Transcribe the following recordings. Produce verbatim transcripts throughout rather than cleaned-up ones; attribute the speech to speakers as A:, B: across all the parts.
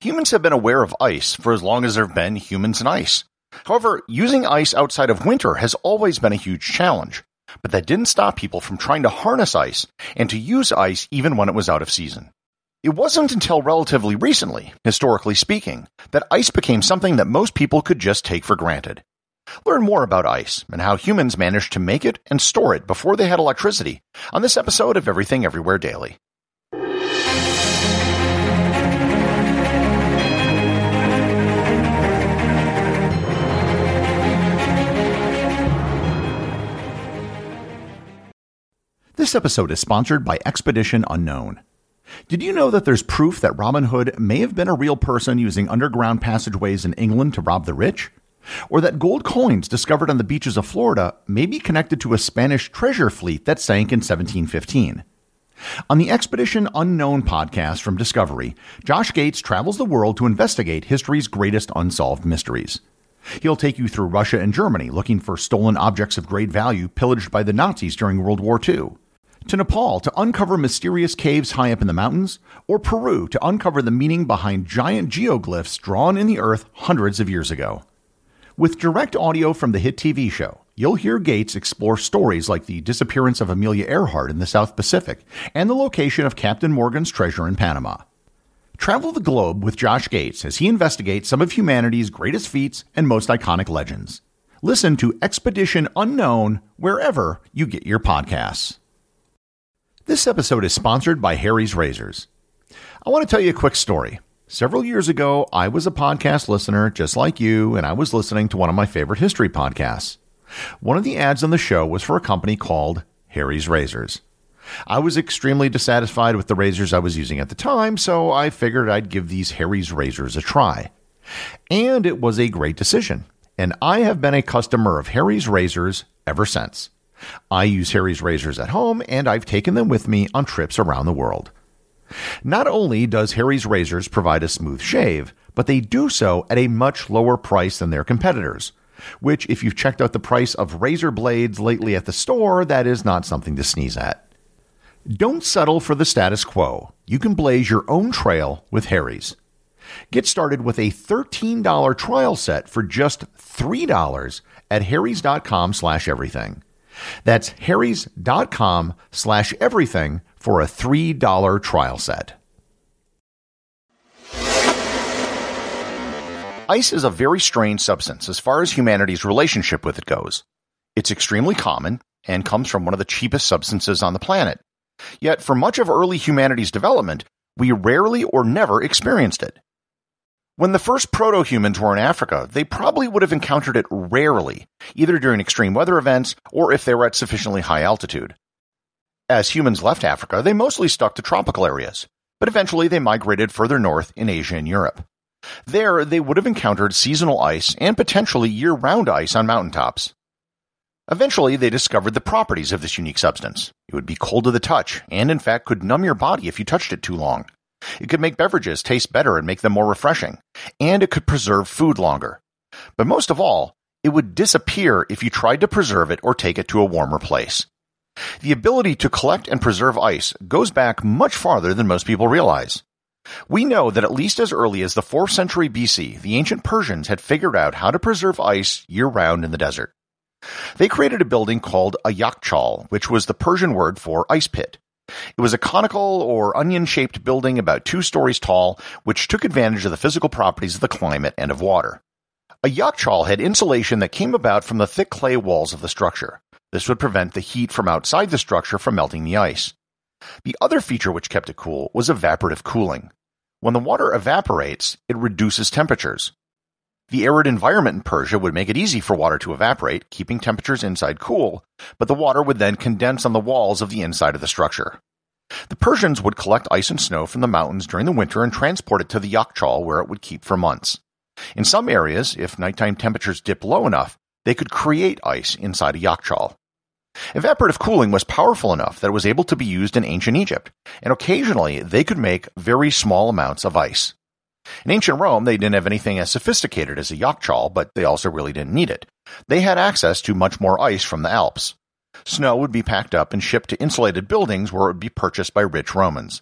A: Humans have been aware of ice for as long as there have been humans and ice. However, using ice outside of winter has always been a huge challenge, but that didn't stop people from trying to harness ice and to use ice even when it was out of season. It wasn't until relatively recently, historically speaking, that ice became something that most people could just take for granted. Learn more about ice and how humans managed to make it and store it before they had electricity on this episode of Everything Everywhere Daily. This episode is sponsored by Expedition Unknown. Did you know that there's proof that Robin Hood may have been a real person using underground passageways in England to rob the rich? Or that gold coins discovered on the beaches of Florida may be connected to a Spanish treasure fleet that sank in seventeen fifteen? On the Expedition Unknown podcast from Discovery, Josh Gates travels the world to investigate history's greatest unsolved mysteries. He'll take you through Russia and Germany looking for stolen objects of great value pillaged by the Nazis during World War Two, to Nepal to uncover mysterious caves high up in the mountains, or Peru to uncover the meaning behind giant geoglyphs drawn in the earth hundreds of years ago. With direct audio from the hit T V show, you'll hear Gates explore stories like the disappearance of Amelia Earhart in the South Pacific and the location of Captain Morgan's treasure in Panama. Travel the globe with Josh Gates as he investigates some of humanity's greatest feats and most iconic legends. Listen to Expedition Unknown wherever you get your podcasts. This episode is sponsored by Harry's Razors. I want to tell you a quick story. Several years ago, I was a podcast listener just like you, and I was listening to one of my favorite history podcasts. One of the ads on the show was for a company called Harry's Razors. I was extremely dissatisfied with the razors I was using at the time, so I figured I'd give these Harry's Razors a try. And it was a great decision, and I have been a customer of Harry's Razors ever since. I use Harry's Razors at home, and I've taken them with me on trips around the world. Not only does Harry's Razors provide a smooth shave, but they do so at a much lower price than their competitors, which, if you've checked out the price of razor blades lately at the store, that is not something to sneeze at. Don't settle for the status quo. You can blaze your own trail with Harry's. Get started with a thirteen dollars trial set for just three dollars at harrys.com slash everything. That's harrys.com slash everything for a three dollars trial set. Ice is a very strange substance as far as humanity's relationship with it goes. It's extremely common and comes from one of the cheapest substances on the planet. Yet for much of early humanity's development, we rarely or never experienced it. When the first proto-humans were in Africa, they probably would have encountered it rarely, either during extreme weather events or if they were at sufficiently high altitude. As humans left Africa, they mostly stuck to tropical areas, but eventually they migrated further north in Asia and Europe. There, they would have encountered seasonal ice and potentially year-round ice on mountaintops. Eventually, they discovered the properties of this unique substance. It would be cold to the touch, and in fact could numb your body if you touched it too long. It could make beverages taste better and make them more refreshing, and it could preserve food longer. But most of all, it would disappear if you tried to preserve it or take it to a warmer place. The ability to collect and preserve ice goes back much farther than most people realize. We know that at least as early as the fourth century B C, the ancient Persians had figured out how to preserve ice year-round in the desert. They created a building called a yakchal, which was the Persian word for ice pit. It was a conical or onion-shaped building about two stories tall, which took advantage of the physical properties of the climate and of water. A yakchal had insulation that came about from the thick clay walls of the structure. This would prevent the heat from outside the structure from melting the ice. The other feature which kept it cool was evaporative cooling. When the water evaporates, it reduces temperatures. The arid environment in Persia would make it easy for water to evaporate, keeping temperatures inside cool, but the water would then condense on the walls of the inside of the structure. The Persians would collect ice and snow from the mountains during the winter and transport it to the yakchal, where it would keep for months. In some areas, if nighttime temperatures dipped low enough, they could create ice inside a yakchal. Evaporative cooling was powerful enough that it was able to be used in ancient Egypt, and occasionally they could make very small amounts of ice. In ancient Rome, they didn't have anything as sophisticated as a yakchal, but they also really didn't need it. They had access to much more ice from the Alps. Snow would be packed up and shipped to insulated buildings where it would be purchased by rich Romans.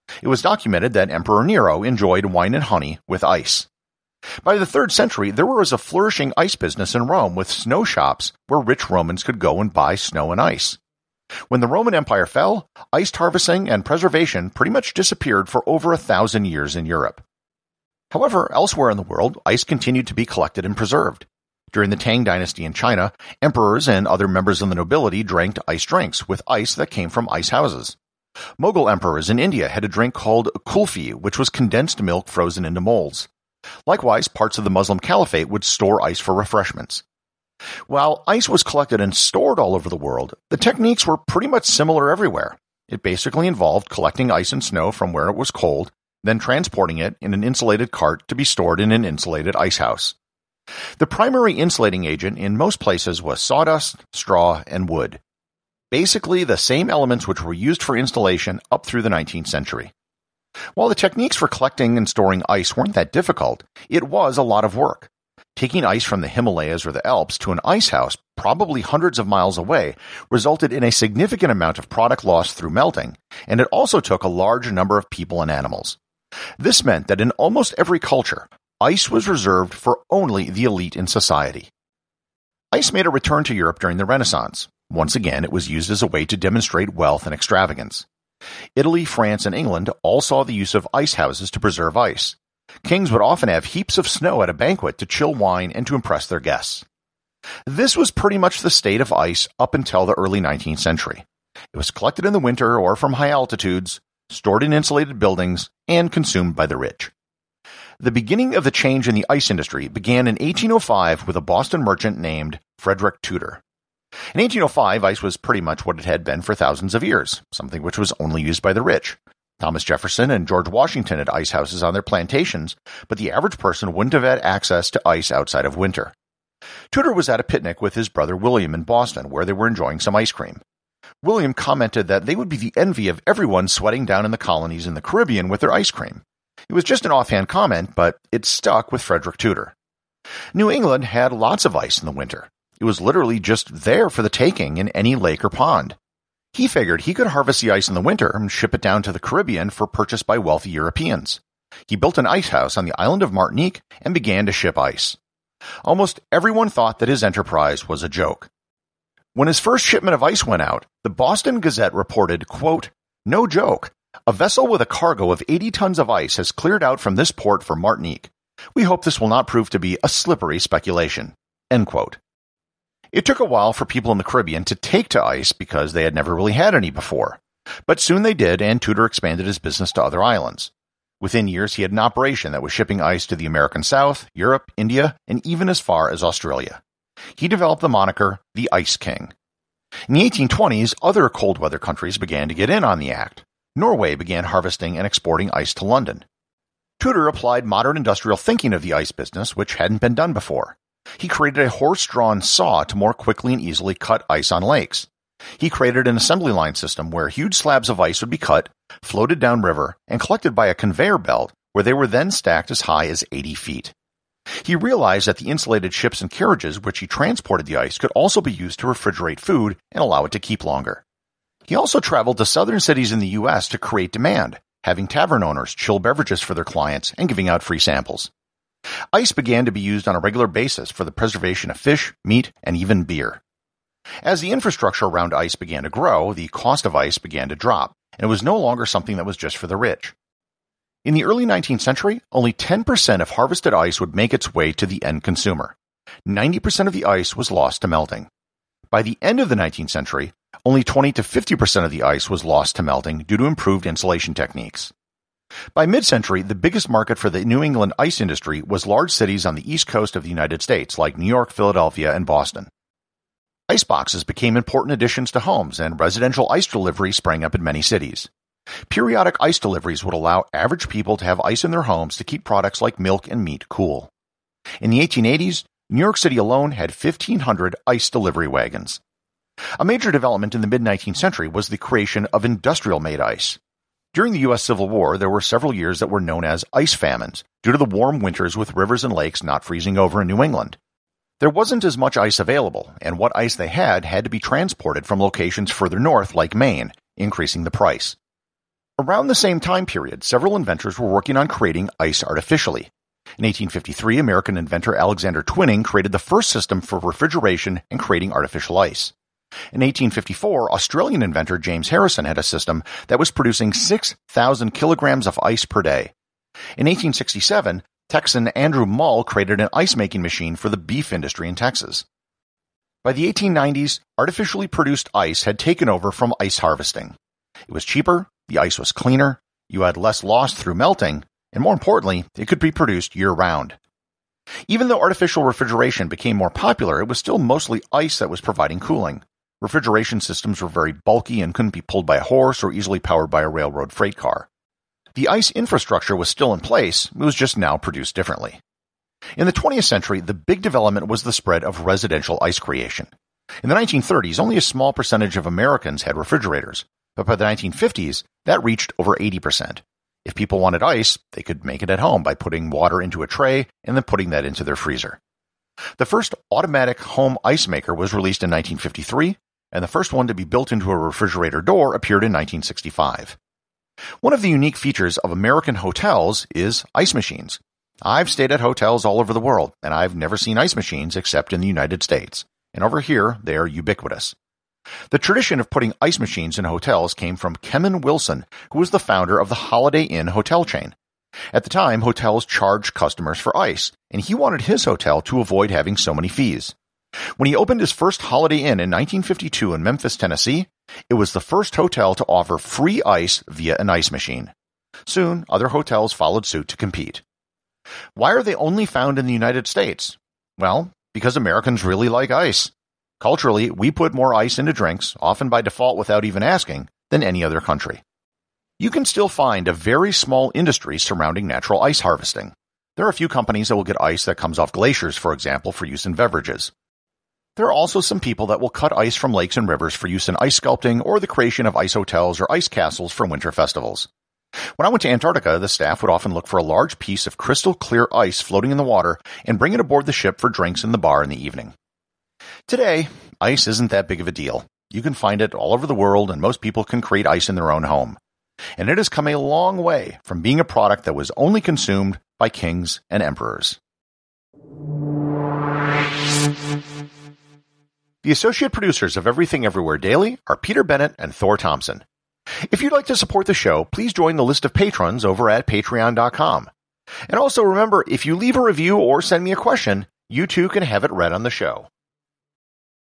A: It was documented that Emperor Nero enjoyed wine and honey with ice. By the third century, there was a flourishing ice business in Rome with snow shops where rich Romans could go and buy snow and ice. When the Roman Empire fell, ice harvesting and preservation pretty much disappeared for over a thousand years in Europe. However, elsewhere in the world, ice continued to be collected and preserved. During the Tang dynasty in China, emperors and other members of the nobility drank ice drinks with ice that came from ice houses. Mughal emperors in India had a drink called kulfi, which was condensed milk frozen into molds. Likewise, parts of the Muslim Caliphate would store ice for refreshments. While ice was collected and stored all over the world, the techniques were pretty much similar everywhere. It basically involved collecting ice and snow from where it was cold, then transporting it in an insulated cart to be stored in an insulated ice house. The primary insulating agent in most places was sawdust, straw, and wood. Basically the same elements which were used for installation up through the nineteenth century. While the techniques for collecting and storing ice weren't that difficult, it was a lot of work. Taking ice from the Himalayas or the Alps to an ice house, probably hundreds of miles away, resulted in a significant amount of product loss through melting, and it also took a large number of people and animals. This meant that in almost every culture, ice was reserved for only the elite in society. Ice made a return to Europe during the Renaissance. Once again, it was used as a way to demonstrate wealth and extravagance. Italy, France, and England all saw the use of ice houses to preserve ice. Kings would often have heaps of snow at a banquet to chill wine and to impress their guests. This was pretty much the state of ice up until the early nineteenth century. It was collected in the winter or from high altitudes, stored in insulated buildings, and consumed by the rich. The beginning of the change in the ice industry began in eighteen oh five with a Boston merchant named Frederick Tudor. In eighteen oh five, ice was pretty much what it had been for thousands of years, something which was only used by the rich. Thomas Jefferson and George Washington had ice houses on their plantations, but the average person wouldn't have had access to ice outside of winter. Tudor was at a picnic with his brother William in Boston, where they were enjoying some ice cream. William commented that they would be the envy of everyone sweating down in the colonies in the Caribbean with their ice cream. It was just an offhand comment, but it stuck with Frederick Tudor. New England had lots of ice in the winter. It was literally just there for the taking in any lake or pond. He figured he could harvest the ice in the winter and ship it down to the Caribbean for purchase by wealthy Europeans. He built an ice house on the island of Martinique and began to ship ice. Almost everyone thought that his enterprise was a joke. When his first shipment of ice went out, the Boston Gazette reported, quote, "No joke. A vessel with a cargo of eighty tons of ice has cleared out from this port for Martinique. We hope this will not prove to be a slippery speculation." End quote. It took a while for people in the Caribbean to take to ice because they had never really had any before. But soon they did, and Tudor expanded his business to other islands. Within years, he had an operation that was shipping ice to the American South, Europe, India, and even as far as Australia. He developed the moniker the Ice King. In the eighteen twenties, other cold weather countries began to get in on the act. Norway began harvesting and exporting ice to London. Tudor applied modern industrial thinking of the ice business, which hadn't been done before. He created a horse-drawn saw to more quickly and easily cut ice on lakes. He created an assembly line system where huge slabs of ice would be cut, floated downriver, and collected by a conveyor belt where they were then stacked as high as eighty feet. He realized that the insulated ships and carriages which he transported the ice could also be used to refrigerate food and allow it to keep longer. He also traveled to southern cities in the U S to create demand, having tavern owners chill beverages for their clients and giving out free samples. Ice began to be used on a regular basis for the preservation of fish, meat, and even beer. As the infrastructure around ice began to grow, the cost of ice began to drop, and it was no longer something that was just for the rich. In the early nineteenth century, only ten percent of harvested ice would make its way to the end consumer. ninety percent of the ice was lost to melting. By the end of the nineteenth century, only twenty to fifty percent of the ice was lost to melting due to improved insulation techniques. By mid-century, the biggest market for the New England ice industry was large cities on the east coast of the United States like New York, Philadelphia, and Boston. Ice boxes became important additions to homes, and residential ice delivery sprang up in many cities. Periodic ice deliveries would allow average people to have ice in their homes to keep products like milk and meat cool. In the eighteen eighties, New York City alone had fifteen hundred ice delivery wagons. A major development in the mid-nineteenth century was the creation of industrial-made ice. During the U S Civil War, there were several years that were known as ice famines due to the warm winters with rivers and lakes not freezing over in New England. There wasn't as much ice available, and what ice they had had to be transported from locations further north like Maine, increasing the price. Around the same time period, several inventors were working on creating ice artificially. In eighteen fifty-three, American inventor Alexander Twining created the first system for refrigeration and creating artificial ice. In eighteen fifty-four, Australian inventor James Harrison had a system that was producing six thousand kilograms of ice per day. In eighteen sixty-seven, Texan Andrew Mull created an ice-making machine for the beef industry in Texas. By the eighteen nineties, artificially produced ice had taken over from ice harvesting. It was cheaper, the ice was cleaner, you had less loss through melting, and more importantly, it could be produced year-round. Even though artificial refrigeration became more popular, it was still mostly ice that was providing cooling. Refrigeration systems were very bulky and couldn't be pulled by a horse or easily powered by a railroad freight car. The ice infrastructure was still in place, it was just now produced differently. In the twentieth century, the big development was the spread of residential ice creation. In the nineteen thirties, only a small percentage of Americans had refrigerators, but by the nineteen fifties, that reached over eighty percent. If people wanted ice, they could make it at home by putting water into a tray and then putting that into their freezer. The first automatic home ice maker was released in nineteen fifty-three, and the first one to be built into a refrigerator door appeared in nineteen sixty-five. One of the unique features of American hotels is ice machines. I've stayed at hotels all over the world, and I've never seen ice machines except in the United States, and over here they are ubiquitous. The tradition of putting ice machines in hotels came from Kemen Wilson, who was the founder of the Holiday Inn hotel chain. At the time, hotels charged customers for ice, and he wanted his hotel to avoid having so many fees. When he opened his first Holiday Inn in nineteen fifty-two in Memphis, Tennessee, it was the first hotel to offer free ice via an ice machine. Soon, other hotels followed suit to compete. Why are they only found in the United States? Well, because Americans really like ice. Culturally, we put more ice into drinks, often by default without even asking, than any other country. You can still find a very small industry surrounding natural ice harvesting. There are a few companies that will get ice that comes off glaciers, for example, for use in beverages. There are also some people that will cut ice from lakes and rivers for use in ice sculpting or the creation of ice hotels or ice castles for winter festivals. When I went to Antarctica, the staff would often look for a large piece of crystal clear ice floating in the water and bring it aboard the ship for drinks in the bar in the evening. Today, ice isn't that big of a deal. You can find it all over the world, and most people can create ice in their own home. And it has come a long way from being a product that was only consumed by kings and emperors. The associate producers of Everything Everywhere Daily are Peter Bennett and Thor Thompson. If you'd like to support the show, please join the list of patrons over at patreon dot com. And also remember, if you leave a review or send me a question, you too can have it read on the show.